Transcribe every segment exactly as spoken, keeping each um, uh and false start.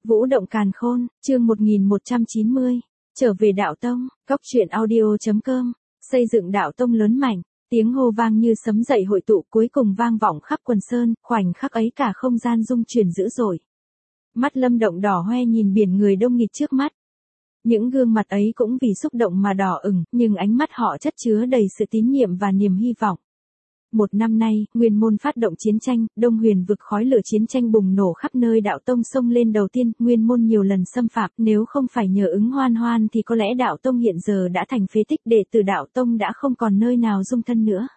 Vũ động càn khôn, chương một nghìn một trăm chín mươi. Trở về đạo tông, góc truyện audio chấm com. Xây dựng đạo tông lớn mạnh, tiếng hô vang như sấm dậy hội tụ cuối cùng vang vọng khắp quần sơn, khoảnh khắc ấy cả không gian rung chuyển dữ dội. Mắt Lâm Động đỏ hoe nhìn biển người đông nghịt trước mắt. Những gương mặt ấy cũng vì xúc động mà đỏ ửng, nhưng ánh mắt họ chất chứa đầy sự tín nhiệm và niềm hy vọng. Một năm nay, Nguyên Môn phát động chiến tranh, Đông Huyền vực khói lửa chiến tranh bùng nổ khắp nơi, đạo tông xông lên đầu tiên, Nguyên Môn nhiều lần xâm phạm, nếu không phải nhờ Ứng Hoan Hoan thì có lẽ đạo tông hiện giờ đã thành phế tích, đệ tử đạo tông đã không còn nơi nào dung thân nữa.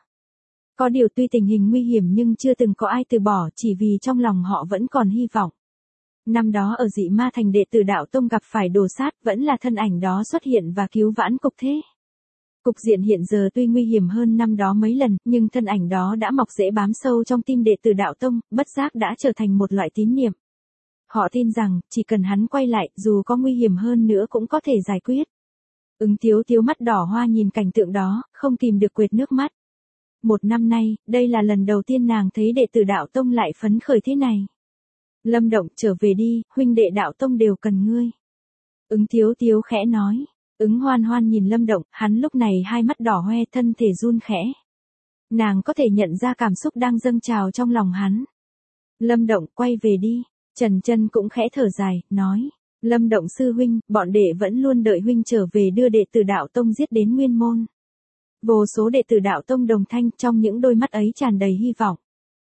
Có điều tuy tình hình nguy hiểm nhưng chưa từng có ai từ bỏ, chỉ vì trong lòng họ vẫn còn hy vọng. Năm đó ở Dị Ma Thành đệ tử đạo tông gặp phải đồ sát, vẫn là thân ảnh đó xuất hiện và cứu vãn cục thế. Cục diện hiện giờ tuy nguy hiểm hơn năm đó mấy lần, nhưng thân ảnh đó đã mọc rễ bám sâu trong tim đệ tử đạo tông, bất giác đã trở thành một loại tín niệm. Họ tin rằng, chỉ cần hắn quay lại, dù có nguy hiểm hơn nữa cũng có thể giải quyết. Ứng Tiếu Tiếu mắt đỏ hoa nhìn cảnh tượng đó, không kìm được quệt nước mắt. Một năm nay, đây là lần đầu tiên nàng thấy đệ tử đạo tông lại phấn khởi thế này. Lâm Động, trở về đi, huynh đệ đạo tông đều cần ngươi. Ứng Tiếu Tiếu khẽ nói. Ứng Hoan Hoan nhìn Lâm Động, hắn lúc này hai mắt đỏ hoe, thân thể run khẽ. Nàng có thể nhận ra cảm xúc đang dâng trào trong lòng hắn. Lâm Động, quay về đi. Trần Chân cũng khẽ thở dài, nói. Lâm Động sư huynh, bọn đệ vẫn luôn đợi huynh trở về đưa đệ tử đạo tông giết đến Nguyên Môn. Vô số đệ tử đạo tông đồng thanh, trong những đôi mắt ấy tràn đầy hy vọng.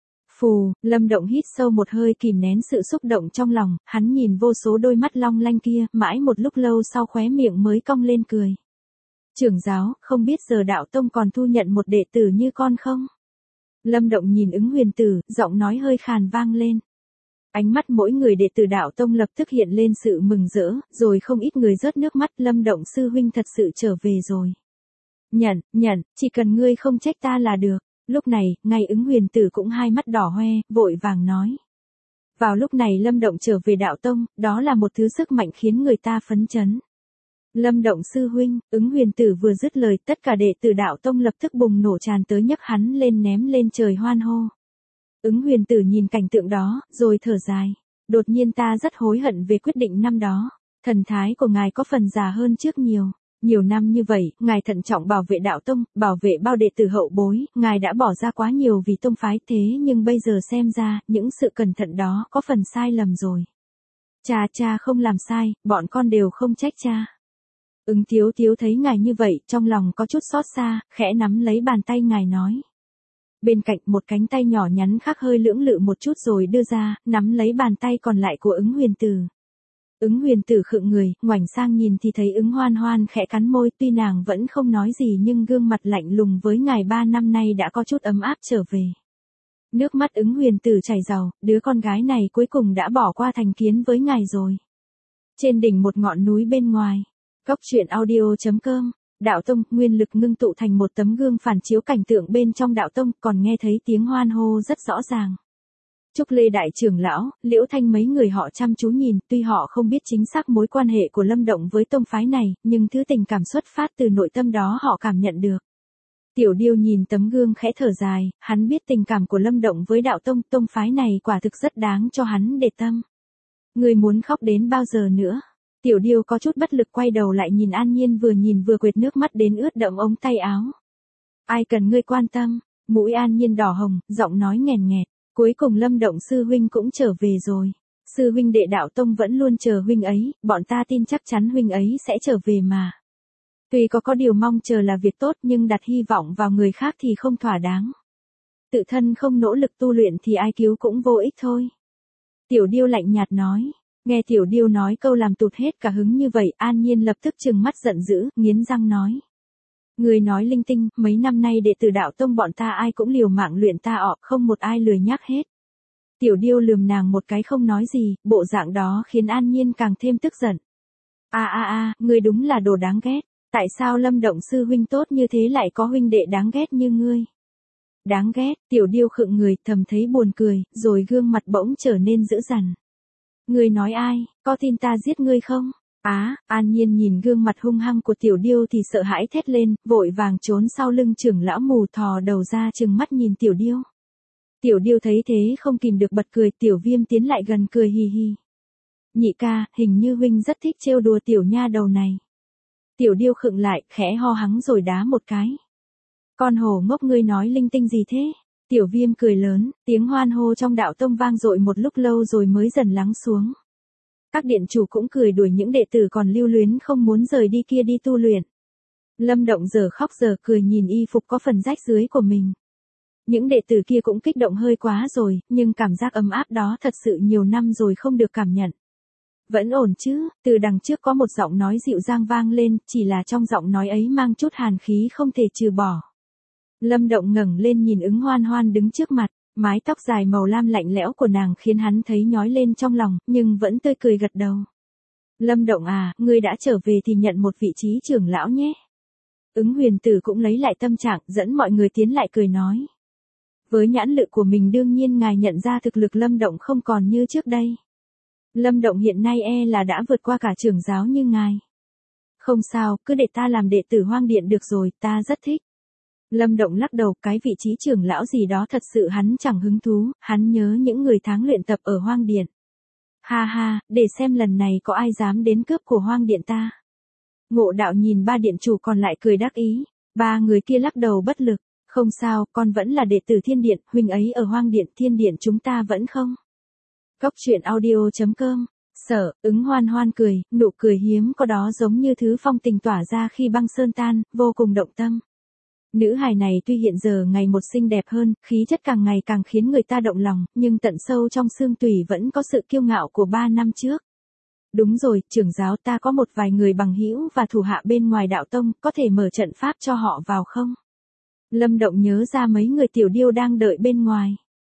Phù, Lâm Động hít sâu một hơi kìm nén sự xúc động trong lòng, hắn nhìn vô số đôi mắt long lanh kia, mãi một lúc lâu sau khóe miệng mới cong lên cười. Trưởng giáo, không biết giờ đạo tông còn thu nhận một đệ tử như con không? Lâm Động nhìn Ứng Huyền Tử, giọng nói hơi khàn vang lên. Ánh mắt mỗi người đệ tử đạo tông lập tức hiện lên sự mừng rỡ, rồi không ít người rớt nước mắt. Lâm Động sư huynh thật sự trở về rồi. Nhận, nhận, chỉ cần ngươi không trách ta là được. Lúc này, ngay Ứng Huyền Tử cũng hai mắt đỏ hoe, vội vàng nói. Vào lúc này Lâm Động trở về đạo tông, đó là một thứ sức mạnh khiến người ta phấn chấn. Lâm Động sư huynh, Ứng Huyền Tử vừa dứt lời, tất cả đệ tử đạo tông lập tức bùng nổ tràn tới nhấc hắn lên ném lên trời hoan hô. Ứng Huyền Tử nhìn cảnh tượng đó, rồi thở dài. Đột nhiên ta rất hối hận về quyết định năm đó. Thần thái của ngài có phần già hơn trước nhiều. Nhiều năm như vậy, ngài thận trọng bảo vệ đạo tông, bảo vệ bao đệ tử hậu bối, ngài đã bỏ ra quá nhiều vì tông phái, thế nhưng bây giờ xem ra, những sự cẩn thận đó có phần sai lầm rồi. Cha cha không làm sai, bọn con đều không trách cha. Ứng Tiếu Tiếu thấy ngài như vậy, trong lòng có chút xót xa, khẽ nắm lấy bàn tay ngài nói. Bên cạnh một cánh tay nhỏ nhắn khác hơi lưỡng lự một chút rồi đưa ra, nắm lấy bàn tay còn lại của Ứng Huyền Tử. Ứng Huyền Tử khựng người, ngoảnh sang nhìn thì thấy Ứng Hoan Hoan khẽ cắn môi, tuy nàng vẫn không nói gì nhưng gương mặt lạnh lùng với ngài ba năm nay đã có chút ấm áp trở về. Nước mắt Ứng Huyền Tử chảy ròng, đứa con gái này cuối cùng đã bỏ qua thành kiến với ngài rồi. Trên đỉnh một ngọn núi bên ngoài, góc truyện audio chấm com, đạo tông, nguyên lực ngưng tụ thành một tấm gương phản chiếu cảnh tượng bên trong đạo tông, còn nghe thấy tiếng hoan hô rất rõ ràng. Trúc Lê đại trưởng lão, Liễu Thanh mấy người họ chăm chú nhìn, tuy họ không biết chính xác mối quan hệ của Lâm Động với tông phái này, nhưng thứ tình cảm xuất phát từ nội tâm đó họ cảm nhận được. Tiểu Điêu nhìn tấm gương khẽ thở dài, hắn biết tình cảm của Lâm Động với đạo tông, tông phái này quả thực rất đáng cho hắn để tâm. Người muốn khóc đến bao giờ nữa? Tiểu Điêu có chút bất lực quay đầu lại nhìn An Nhiên, vừa nhìn vừa quệt nước mắt đến ướt đẫm ống tay áo. Ai cần ngươi quan tâm? Mũi An Nhiên đỏ hồng, giọng nói nghèn nghẹt. Cuối cùng Lâm Động sư huynh cũng trở về rồi. Sư huynh đệ đạo tông vẫn luôn chờ huynh ấy, bọn ta tin chắc chắn huynh ấy sẽ trở về mà. Tuy có có điều mong chờ là việc tốt nhưng đặt hy vọng vào người khác thì không thỏa đáng. Tự thân không nỗ lực tu luyện thì ai cứu cũng vô ích thôi. Tiểu Điêu lạnh nhạt nói. Nghe Tiểu Điêu nói câu làm tụt hết cả hứng như vậy, An Nhiên lập tức trừng mắt giận dữ, nghiến răng nói. Người nói linh tinh, mấy năm nay đệ tử đạo tông bọn ta ai cũng liều mạng luyện ta ọ, không một ai lười nhác hết. Tiểu Điêu lườm nàng một cái không nói gì, bộ dạng đó khiến An Nhiên càng thêm tức giận. A a a, ngươi đúng là đồ đáng ghét, tại sao Lâm Động sư huynh tốt như thế lại có huynh đệ đáng ghét như ngươi? Đáng ghét, Tiểu Điêu khựng người, thầm thấy buồn cười, rồi gương mặt bỗng trở nên dữ dằn. Ngươi nói ai, có tin ta giết ngươi không? Á, à, An Nhiên nhìn gương mặt hung hăng của Tiểu Điêu thì sợ hãi thét lên, vội vàng trốn sau lưng trưởng lão mù, thò đầu ra trừng mắt nhìn Tiểu Điêu. Tiểu Điêu thấy thế không kìm được bật cười, Tiểu Viêm tiến lại gần cười hì hì. Nhị ca, hình như huynh rất thích trêu đùa tiểu nha đầu này. Tiểu điêu khựng lại, khẽ ho hắng rồi đá một cái. Con hồ ngốc ngươi nói linh tinh gì thế? Tiểu viêm cười lớn, tiếng hoan hô trong đạo tông vang dội một lúc lâu rồi mới dần lắng xuống. Các điện chủ cũng cười đuổi những đệ tử còn lưu luyến không muốn rời đi kia đi tu luyện. Lâm Động giờ khóc giờ cười nhìn y phục có phần rách dưới của mình. Những đệ tử kia cũng kích động hơi quá rồi, nhưng cảm giác ấm áp đó thật sự nhiều năm rồi không được cảm nhận. Vẫn ổn chứ, từ đằng trước có một giọng nói dịu dàng vang lên, chỉ là trong giọng nói ấy mang chút hàn khí không thể trừ bỏ. Lâm Động ngẩng lên nhìn Ứng Hoan Hoan đứng trước mặt, mái tóc dài màu lam lạnh lẽo của nàng khiến hắn thấy nhói lên trong lòng, nhưng vẫn tươi cười gật đầu. Lâm Động à, ngươi đã trở về thì nhận một vị trí trưởng lão nhé. Ứng Huyền Tử cũng lấy lại tâm trạng, dẫn mọi người tiến lại cười nói. Với nhãn lực của mình đương nhiên ngài nhận ra thực lực Lâm Động không còn như trước đây. Lâm Động hiện nay e là đã vượt qua cả trưởng giáo như ngài. Không sao, cứ để ta làm đệ tử Hoang Điện được rồi, ta rất thích. Lâm Động lắc đầu, cái vị trí trưởng lão gì đó thật sự hắn chẳng hứng thú, hắn nhớ những người tháng luyện tập ở Hoang Điện. Ha ha, để xem lần này có ai dám đến cướp của Hoang Điện ta. Ngộ Đạo nhìn ba điện chủ còn lại cười đắc ý, ba người kia lắc đầu bất lực, không sao, con vẫn là đệ tử Thiên Điện, huynh ấy ở Hoang Điện, Thiên Điện chúng ta vẫn không. Cốc truyện audio chấm com. Sở, Ứng Hoan Hoan cười, nụ cười hiếm có đó giống như thứ phong tình tỏa ra khi băng sơn tan, vô cùng động tâm. Nữ hài này tuy hiện giờ ngày một xinh đẹp hơn, khí chất càng ngày càng khiến người ta động lòng, nhưng tận sâu trong xương tủy vẫn có sự kiêu ngạo của ba năm trước. Đúng rồi, trưởng giáo, ta có một vài người bằng hữu và thủ hạ bên ngoài đạo tông, có thể mở trận pháp cho họ vào không? Lâm Động nhớ ra mấy người tiểu điêu đang đợi bên ngoài.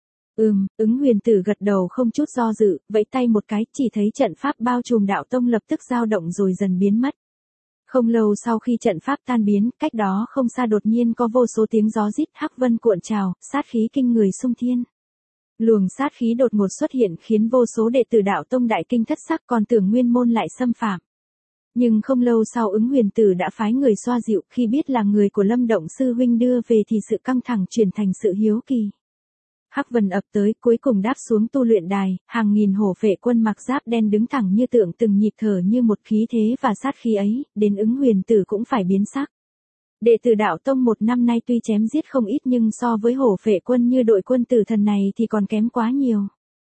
Ừm, Ứng Huyền Tử gật đầu không chút do dự, vẫy tay một cái, chỉ thấy trận pháp bao trùm đạo tông lập tức dao động rồi dần biến mất. Không lâu sau khi trận pháp tan biến, cách đó không xa đột nhiên có vô số tiếng gió rít, hắc vân cuộn trào, sát khí kinh người xung thiên. Luồng sát khí đột ngột xuất hiện khiến vô số đệ tử đạo tông đại kinh thất sắc, còn tưởng nguyên môn lại xâm phạm. Nhưng không lâu sau Ứng Huyền Tử đã phái người xoa dịu, khi biết là người của Lâm Động sư huynh đưa về thì sự căng thẳng chuyển thành sự hiếu kỳ. Hắc vân ập tới, cuối cùng đáp xuống tu luyện đài, hàng nghìn hổ phệ quân mặc giáp đen đứng thẳng như tượng, từng nhịp thở như một khí thế và sát khí ấy, đến Ứng Huyền Tử cũng phải biến sắc. Đệ tử đạo tông một năm nay tuy chém giết không ít nhưng so với hổ phệ quân như đội quân tử thần này thì còn kém quá nhiều.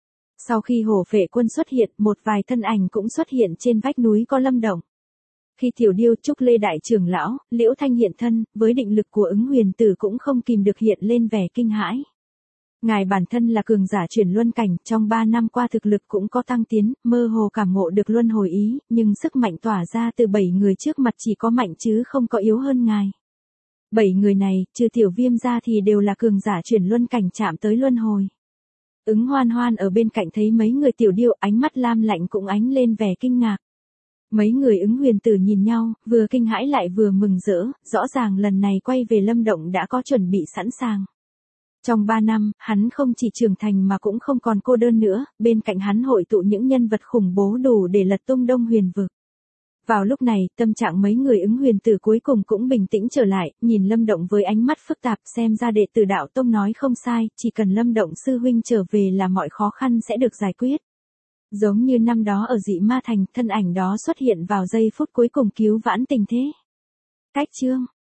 Sau khi hổ phệ quân xuất hiện, một vài thân ảnh cũng xuất hiện trên vách núi có Lâm Động. Khi Tiểu Điêu, Trúc Lê đại trưởng lão, Liễu Thanh hiện thân, với định lực của Ứng Huyền Tử cũng không kìm được hiện lên vẻ kinh hãi. Ngài bản thân là cường giả chuyển luân cảnh, trong ba năm qua thực lực cũng có tăng tiến, mơ hồ cảm ngộ được luân hồi ý, nhưng sức mạnh tỏa ra từ bảy người trước mặt chỉ có mạnh chứ không có yếu hơn ngài. Bảy người này, trừ Tiểu Viêm ra thì đều là cường giả chuyển luân cảnh chạm tới luân hồi. Ứng Hoan Hoan ở bên cạnh thấy mấy người Tiểu Điêu, ánh mắt lam lạnh cũng ánh lên vẻ kinh ngạc. Mấy người Ứng Huyền Tử nhìn nhau, vừa kinh hãi lại vừa mừng rỡ, rõ ràng lần này quay về Lâm Động đã có chuẩn bị sẵn sàng. Trong ba năm, hắn không chỉ trưởng thành mà cũng không còn cô đơn nữa, bên cạnh hắn hội tụ những nhân vật khủng bố đủ để lật tung Đông Huyền vực. Vào lúc này, tâm trạng mấy người Ứng Huyền Tử cuối cùng cũng bình tĩnh trở lại, nhìn Lâm Động với ánh mắt phức tạp, xem ra đệ tử đạo tông nói không sai, chỉ cần Lâm Động sư huynh trở về là mọi khó khăn sẽ được giải quyết. Giống như năm đó ở Dị Ma Thành, thân ảnh đó xuất hiện vào giây phút cuối cùng cứu vãn tình thế. Cách chương